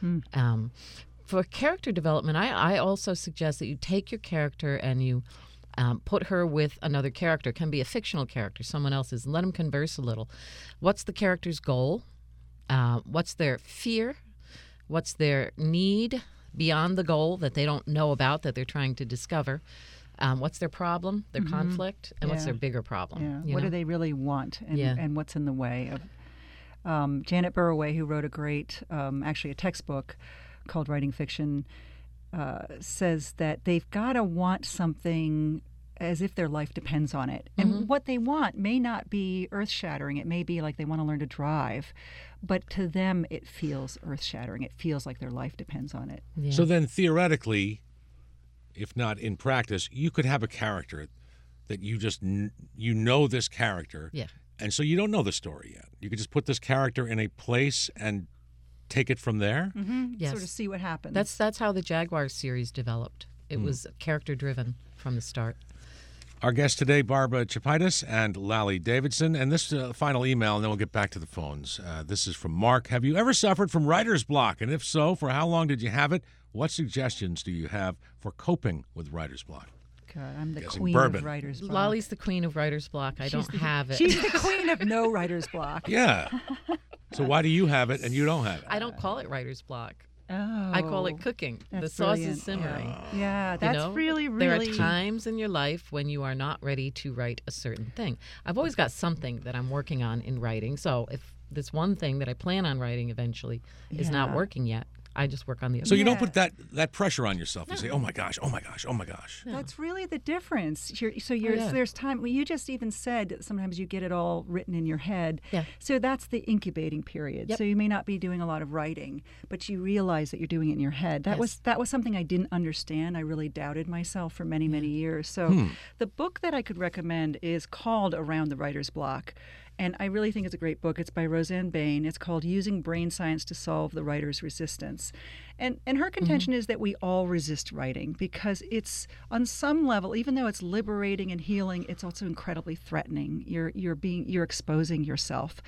Um, for character development, I, I also suggest that you take your character and you um, put her with another character. It can be a fictional character, someone else's, and let them converse a little. What's the character's goal? Uh, what's their fear? What's their need beyond the goal that they don't know about, that they're trying to discover? Um, what's their problem, their conflict, and what's
Yeah.
their bigger problem?
Yeah.
you
What
know?
do they really want, and,
Yeah.
and what's in the way of? Um, Janet Burroway, who wrote a great, um, actually a textbook called Writing Fiction, uh, says that they've got to want something as if their life depends on it. And what they want may not be earth-shattering. It may be like they want to learn to drive, but to them it feels earth-shattering. It feels like their life depends on it.
Yeah.
So then theoretically, if not in practice, you could have a character that you just kn- you know this character.
Yeah.
And so you don't know the story yet. You could just put this character in a place and take it from there.
Mm-hmm.
Yes.
Sort of see what happens.
That's that's how the Jaguar series developed. It was character driven from the start.
Our guests today, Barbara Chapitis and Lally Davidson. And this uh, final email, and then we'll get back to the phones. Uh, this is from Mark. Have you ever suffered from writer's block? And if so, for how long did you have it? What suggestions do you have for coping with writer's block?
God, I'm the
Guessing
queen
bourbon.
of writer's block.
Lolly's the queen of writer's block. I
She's
don't
the-
have it.
She's the queen of no writer's block.
Yeah. So why do you have it and you don't have it?
I don't call it writer's block.
Oh,
I call it cooking. The
that's
sauce
brilliant.
is simmering.
Yeah,
You
that's
know?
really, really.
There are times in your life when you are not ready to write a certain thing. I've always got something that I'm working on in writing. So if this one thing that I plan on writing eventually is not
Yeah.
working yet, I just work on the other.
So you don't
Yeah.
put that, that pressure on yourself. You say, oh my gosh, oh my gosh, oh my gosh.
That's really the difference. You're, so you're,
yeah.
there's time. Well, you just even said that sometimes you get it all written in your head.
Yeah.
So that's the incubating period.
Yep.
So you may not be doing a lot of writing, but you realize that you're doing it in your head. That
Yes.
was that was something I didn't understand. I really doubted myself for many many years. So
Hmm.
the book that I could recommend is called Around the Writer's Block. And I really think it's a great book. It's by Roseanne Bain. It's called Using Brain Science to Solve the Writer's Resistance. And and her contention is that we all resist writing because it's on some level, even though it's liberating and healing, it's also incredibly threatening. You're you're being you're exposing yourself.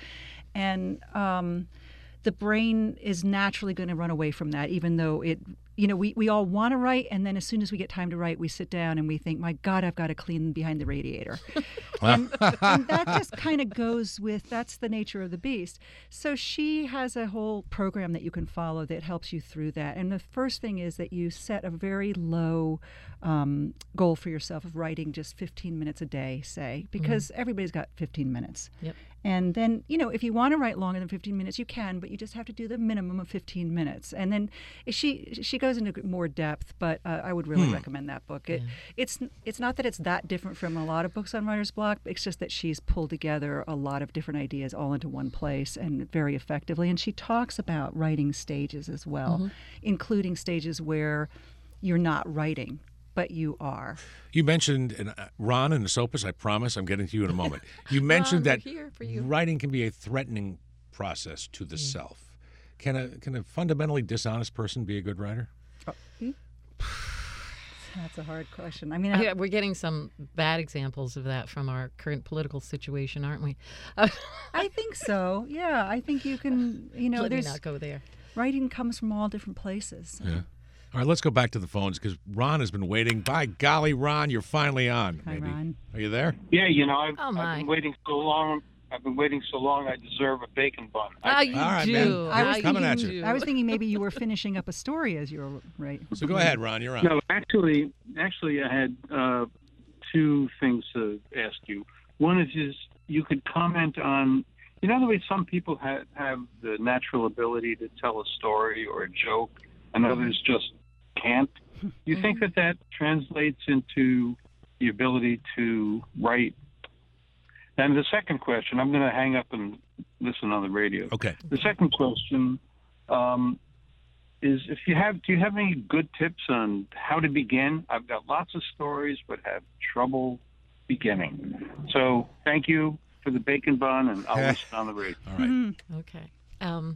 And um, the brain is naturally going to run away from that, even though it, you know, we, we all want to write, and then as soon as we get time to write, we sit down and we think, my God, I've got to clean behind the radiator. and, and that just kind of goes with, that's the nature of the beast. So she has a whole program that you can follow that helps you through that. And the first thing is that you set a very low um, goal for yourself of writing just fifteen minutes a day, say, because everybody's got fifteen minutes.
Yep.
And then, you know, if you want to write longer than fifteen minutes, you can, but you just have to do the minimum of fifteen minutes. And then she she goes into more depth, but uh, I would really
Hmm.
recommend that book. It, It's it's not that it's that different from a lot of books on writer's block. It's just that she's pulled together a lot of different ideas all into one place and very effectively. And she talks about writing stages as well, including stages where you're not writing. but you are.
You mentioned, and uh, Ron and Esopus, I promise I'm getting to you in a moment. You mentioned
Ron,
that
we're here for you.
writing can be a threatening process to the
Mm.
self. Can a can a fundamentally dishonest person be a good writer?
That's a hard question. I mean,
Yeah,
I,
we're getting some bad examples of that from our current political situation, aren't we?
I think so. Yeah, I think you can. You know,
Let me
there's
not go there.
writing comes from all different places.
Yeah. All right, let's go back to the phones because Ron has been waiting. By golly, Ron, you're finally on.
Hi,
maybe.
Ron.
Are you there?
Yeah, you know, I've,
Oh, my.
I've been waiting so long. I've been waiting so long. I deserve a bacon bun.
Ah,
I,
you
All right,
do.
man.
I was
Ah,
coming at
thinking,
you.
I was thinking maybe you were finishing up a story as you were right.
So go ahead, Ron. You're on.
no, actually, actually, I had uh, two things to ask you. One is, is you could comment on. You know the way some people have, have the natural ability to tell a story or a joke, and others just can't. Do you think that that translates into the ability to write? And the second question, I'm going to hang up and listen on the radio.
Okay.
The second question um, is, if you have, do you have any good tips on how to begin? I've got lots of stories, but have trouble beginning. So thank you for the bacon bun, and I'll listen on the radio.
All right.
Okay. Um,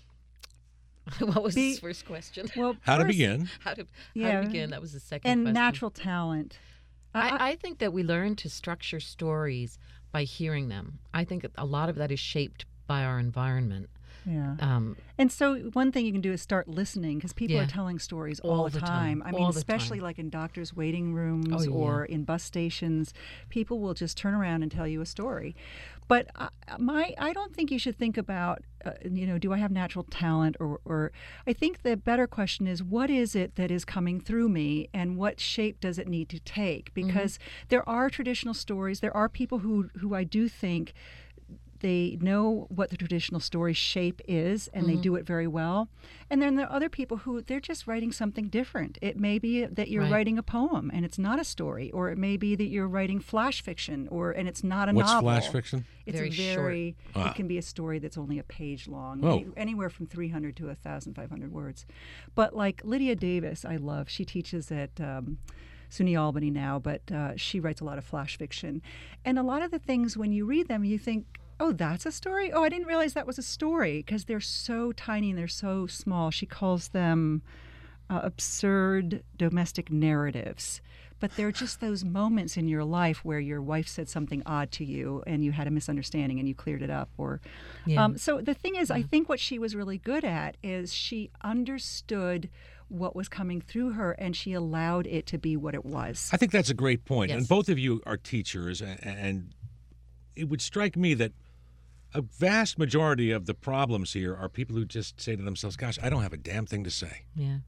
what was
Be-
his first question?
Well,
How to
first-
begin?
How to, how
Yeah.
to begin? That was the second
and
question.
natural talent. I-
I, I think that we learn to structure stories by hearing them. I think a lot of that is shaped by our environment.
Yeah.
Um,
And so one thing you can do is start listening because people
Yeah.
are telling stories
All
all,
the
the
time.
time. I mean,
All the
especially
time.
like in doctors' waiting rooms
Oh, yeah.
or in bus stations, people will just turn around and tell you a story. But I, my, I don't think you should think about, uh, you know, do I have natural talent or, or? I think the better question is, what is it that is coming through me, and what shape does it need to take? Because there are traditional stories. There are people who who I do think they know what the traditional story shape is, and they do it very well. And then there are other people who they're just writing something different. It may be that you're
Right.
writing a poem and it's not a story, or it may be that you're writing flash fiction, or and it's not a
What's
novel.
flash fiction?
It's
Very
a
short.
very.
Ah.
It can be a story that's only a page long,
Oh.
any- anywhere from three hundred to one thousand five hundred words. But like Lydia Davis, I love. She teaches at. Um, SUNY Albany now, but uh, she writes a lot of flash fiction. And a lot of the things, when you read them, you think, oh, that's a story? Oh, I didn't realize that was a story, because they're so tiny and they're so small. She calls them uh, absurd domestic narratives. But they're just those moments in your life where your wife said something odd to you and you had a misunderstanding and you cleared it up. Or,
Yeah.
um, so the thing is, I think what she was really good at is she understood what was coming through her, and she allowed it to be what it was.
I think that's a great point.
Yes.
And both of you are teachers, and, and it would strike me that a vast majority of the problems here are people who just say to themselves, gosh, I don't have a damn thing to say.
Yeah.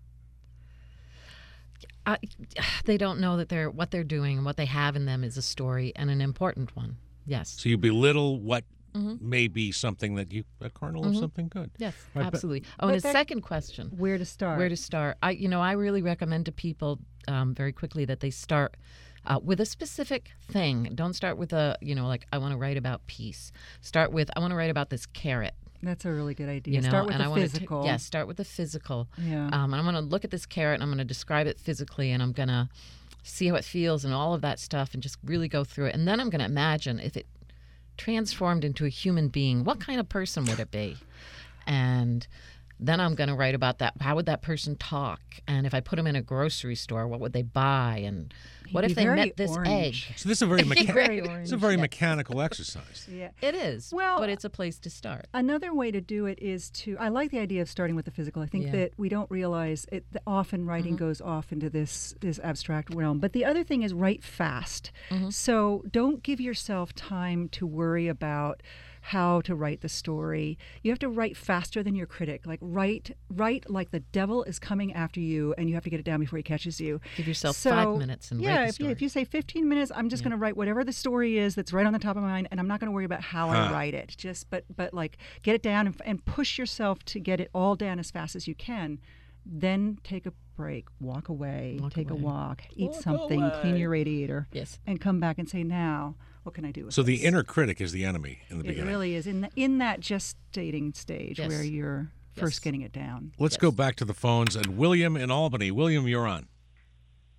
I, they don't know that they're what they're doing and what they have in them is a story, and an important one. Yes.
So you belittle what
Mm-hmm.
may be something that you, a kernel of something good.
Yes,
Right, but-
absolutely. Oh,
but
and his
that-
second question.
Where to start?
Where to start? I, you know, I really recommend to people um, very quickly that they start uh, with a specific thing. Don't start with a, you know, like I want to write about peace. Start with I want to write about this carrot.
That's a really good idea.
You know,
Start with
and
the
I want
physical.
to yes, start with the physical.
Yeah.
Um, and I'm going to look at this carrot and I'm going to describe it physically, and I'm going to see how it feels and all of that stuff, and just really go through it. And then I'm going to imagine if it transformed into a human being, what kind of person would it be? And then I'm going to write about that. How would that person talk? And if I put them in a grocery store, what would they buy? And what
He'd
if
be
they
very
met this
orange.
egg?
So this is a very, mecha-
Very
it's a
orange.
very mechanical exercise.
Yeah.
It is.
Well,
but it's a place to start.
Another way to do it is to, I like the idea of starting with the physical. I think
Yeah.
that we don't realize it, that often writing goes off into this, this abstract realm. But the other thing is write fast. So don't give yourself time to worry about how to write the story. You have to write faster than your critic. Like write, write like the devil is coming after you, and you have to get it down before he catches you.
Give yourself
So,
five minutes and
yeah,
write the
if
story.
you, if you say fifteen minutes, I'm just going to write whatever the story is that's right on the top of my mind, and I'm not going to worry about how
Huh.
I write it. Just, but, but like get it down and, and push yourself to get it all down as fast as you can. Then take a break, walk away,
Walk
take
away.
a walk, eat
Walk
something,
away.
clean your radiator,
Yes.
and come back and say, now, what can I do with
So the
this?
inner critic is the enemy in the
It
beginning.
really is in the, in that gestating stage
Yes.
where you're first
Yes.
getting it down.
Let's go back to the phones. And William in Albany. William, you're on.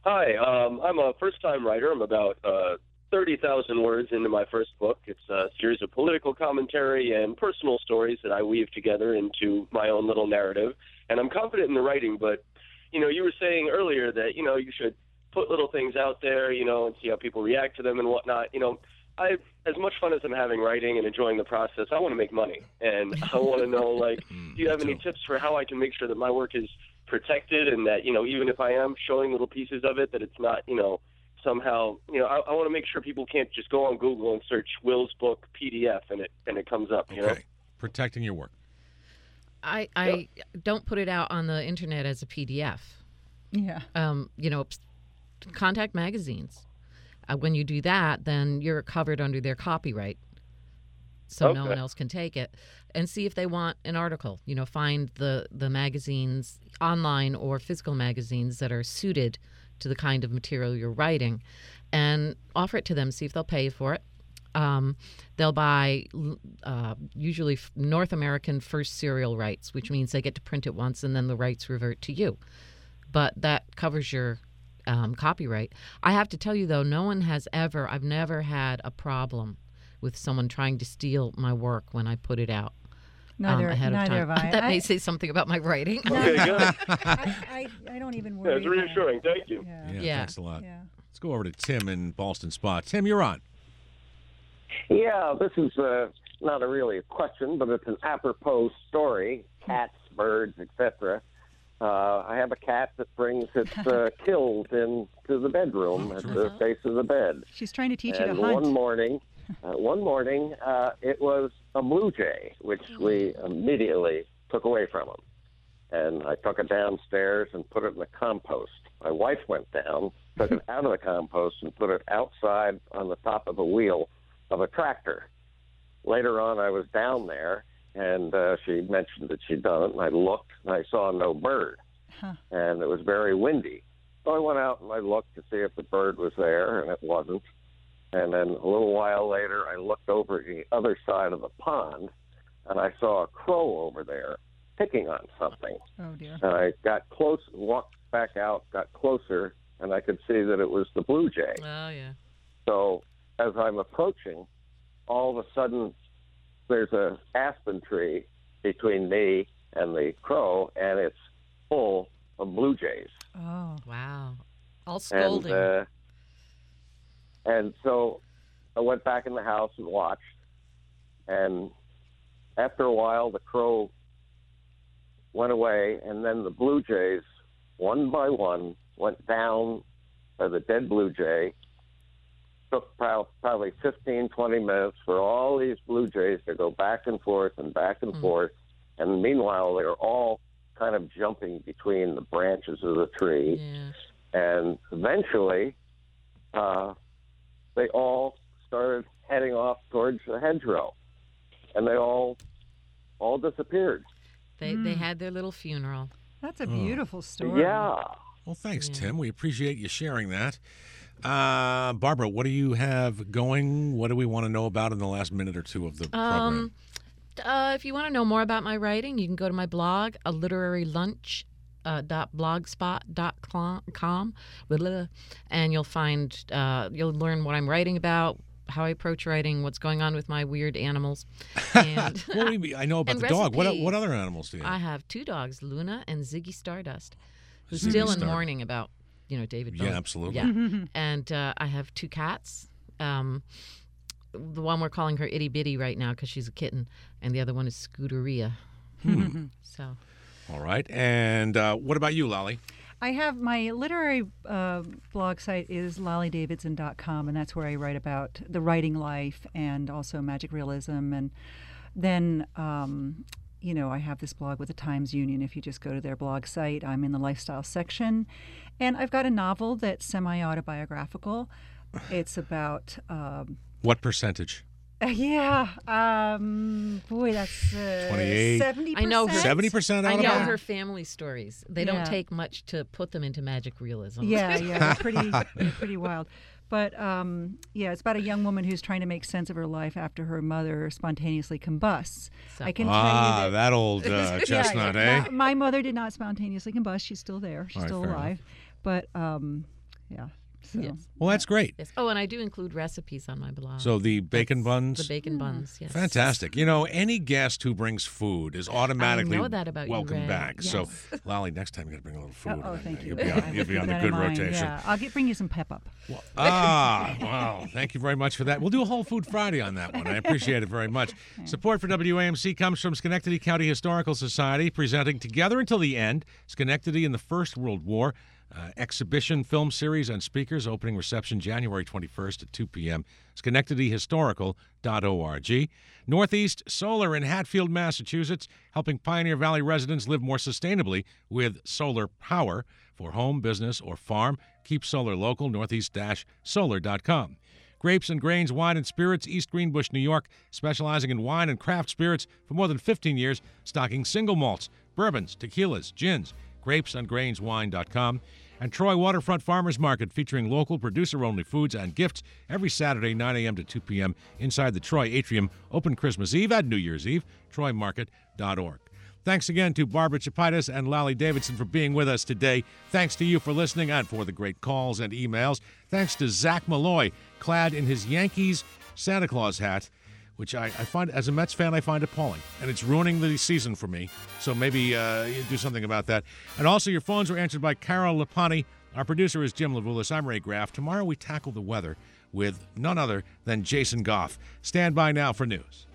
Hi, um, I'm a first-time writer. I'm about uh, thirty thousand words into my first book. It's a series of political commentary and personal stories that I weave together into my own little narrative. And I'm confident in the writing, but, you know, you were saying earlier that, you know, you should put little things out there, you know, and see how people react to them and whatnot. You know, I, as much fun as I'm having writing and enjoying the process, I want to make money. And I want to know, like, do you have any tips for how I can make sure that my work is protected and that, you know, even if I am showing little pieces of it, that it's not, you know, somehow, you know, I, I want to make sure people can't just go on Google and search Will's book P D F and it and it comes up, you
Okay.
know?
Protecting your work.
I, I don't put it out on the internet as a P D F.
Yeah.
Um, you know, contact magazines. Uh, when you do that, then you're covered under their copyright, so no
Okay.
one else can take it. And see if they want an article. You know, find the, the magazines, online or physical magazines, that are suited to the kind of material you're writing, and offer it to them. See if they'll pay for it. Um, they'll buy uh, usually f- North American first serial rights, which means they get to print it once and then the rights revert to you. But that covers your um, copyright. I have to tell you, though, no one has ever, I've never had a problem with someone trying to steal my work when I put it out
Neither,
um, ahead
neither
of time.
have I.
That
I,
may say something about my writing.
Okay, good.
I, I, I don't even worry.
Yeah, it's
about it.
reassuring. Thank you.
Yeah.
Yeah,
Yeah.
thanks a lot.
Yeah.
Let's go over to Tim in Ballston Spa. Tim, you're on.
Yeah, this is uh, not a really a question, but it's an apropos story. Cats, birds, et cetera. Uh, I have a cat that brings its uh, kills into the bedroom at the base of the bed.
She's trying to teach you
And
to hunt.
one morning, uh, one morning, uh, it was a blue jay, which we immediately took away from him. And I took it downstairs and put it in the compost. My wife went down, took it out of the compost, and put it outside on the top of a wheel of a tractor. Later on, I was down there, and uh, she mentioned that she'd done it, and I looked, and I saw no bird.
Huh.
And it was very windy. So I went out and I looked to see if the bird was there, and it wasn't. And then a little while later, I looked over the other side of the pond, and I saw a crow over there picking on something.
Oh, dear.
And I got close, walked back out, got closer, and I could see that it was the blue jay.
Oh, yeah.
So as I'm approaching, all of a sudden there's a aspen tree between me and the crow, and it's full of blue jays.
Oh.
Wow. All scolding.
And, uh, and so I went back in the house and watched. And after a while, the crow went away, and then the blue jays, one by one, went down by the dead blue jay. Took probably fifteen, twenty minutes for all these blue jays to go back and forth and back and mm. forth. And meanwhile, they were all kind of jumping between the branches of the tree.
Yeah.
And eventually, uh, they all started heading off towards the hedgerow. And they all all disappeared.
They
Mm.
they had their little funeral.
That's a beautiful story.
Yeah.
Well, thanks,
Yeah.
Tim. We appreciate you sharing that. Uh, Barbara, what do you have going? What do we want to know about in the last minute or two of the program?
Um, uh, if you want to know more about my writing, you can go to my blog, a literary lunch. Uh, dot blogspot dot com, and you'll find uh, you'll learn what I'm writing about, how I approach writing, what's going on with my weird animals. And,
well, we, I know about
and
the dog. What
recipes.
what other animals do you have?
I have two dogs, Luna and Ziggy Stardust, who's
Ziggy
still in
Stardust.
mourning about, you know, David Bowie.
Yeah, absolutely.
Yeah, and uh, I have two cats. Um, the one we're calling her Itty Bitty right now because she's a kitten, and the other one is Scooteria.
Hmm.
So.
All right. And uh, what about you, Lolly?
I have my literary uh, blog site is lolly davidson dot com, and that's where I write about the writing life and also magic realism. And then, um, you know, I have this blog with the Times Union. If you just go to their blog site, I'm in the lifestyle section. And I've got a novel that's semi-autobiographical. It's about... Um,
what percentage?
Uh, yeah. Um, boy, that's uh,
twenty-eight.
seventy percent.
I know her.
seventy percent
I
out
know
of it?
her family stories. They
Yeah.
don't take much to put them into magic realism.
Yeah, yeah, they're pretty, they're pretty wild. But um, yeah, it's about a young woman who's trying to make sense of her life after her mother spontaneously combusts.
So-
I can
Ah,
tell you that,
that old uh, chestnut,
yeah,
eh?
my, my mother did not spontaneously combust. She's still there. She's
All right,
still
fair
alive. But um, Yeah. So.
Yes.
Well, that's great.
Yes. Oh, and I do include recipes on my blog.
So the bacon
That's
buns?
The bacon buns, yes.
Fantastic. You know, any guest who brings food is automatically
I know that about you,
welcome
Ray.
back.
Yes.
So, Lolly, next time you got to bring a little food.
Oh, oh
and
thank you.
You'll be on, you'll be on the
Keep
good
that in mind.
rotation.
Yeah, I'll get, bring you some pep up.
Well, ah, wow. Thank you very much for that. We'll do a Whole Food Friday on that one. I appreciate it very much. Support for W A M C comes from Schenectady County Historical Society, presenting Together Until the End, Schenectady in the First World War. Uh, exhibition, film series, and speakers. Opening reception January twenty-first at two p.m. Schenectady Historical dot org. Northeast Solar in Hatfield, Massachusetts, helping Pioneer Valley residents live more sustainably with solar power for home, business, or farm. Keep solar local, northeast solar dot com. Grapes and Grains Wine and Spirits, East Greenbush, New York, specializing in wine and craft spirits for more than fifteen years, stocking single malts, bourbons, tequilas, gins. grapes and grains wine dot com. And Troy Waterfront Farmers Market, featuring local producer-only foods and gifts every Saturday, nine a.m. to two p.m. inside the Troy Atrium, open Christmas Eve and New Year's Eve, troy market dot org. Thanks again to Barbara Chapitis and Lally Davidson for being with us today. Thanks to you for listening and for the great calls and emails. Thanks to Zach Malloy, clad in his Yankees Santa Claus hat, which I, I find, as a Mets fan, I find appalling. And it's ruining the season for me. So maybe uh, you do something about that. And also, your phones were answered by Carol Lapani. Our producer is Jim Levulis. I'm Ray Graff. Tomorrow we tackle the weather with none other than Jason Goff. Stand by now for news.